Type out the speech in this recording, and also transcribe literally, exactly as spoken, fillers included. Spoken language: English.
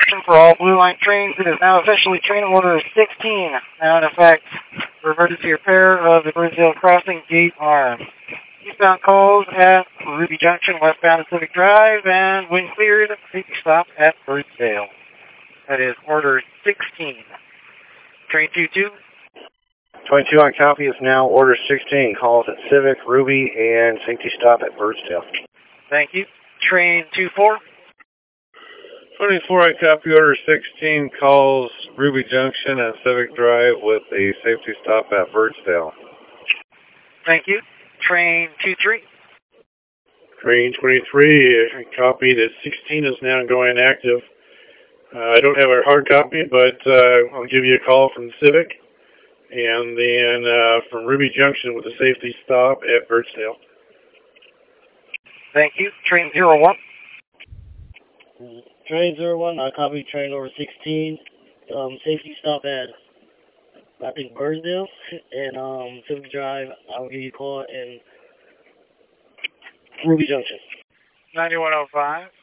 Attention for all Blue Line trains. It is now officially train order sixteen. Now in effect, for emergency repair of the Birdsdale Crossing gate arm. Eastbound calls at Ruby Junction, westbound Pacific Drive, and when cleared, safety stop at Birdsdale. That is order sixteen. Train two two. twenty-two on copy is now order sixteen. Calls at Civic, Ruby, and safety stop at Birdsdale. Thank you. Train two four. twenty-four on copy, order sixteen. Calls Ruby Junction and Civic Drive with a safety stop at Birdsdale. Thank you. Train two three. Train twenty-three, copied at sixteen is now going active. Uh, I don't have a hard copy, but uh, I'll give you a call from Civic, and then uh, from Ruby Junction with a safety stop at Birdsdale. Thank you. Train zero one. Train zero one, I copy train over sixteen. Um, safety stop at, I think, Birdsdale and um, Civic Drive. I'll give you a call in Ruby Junction. ninety-one oh five.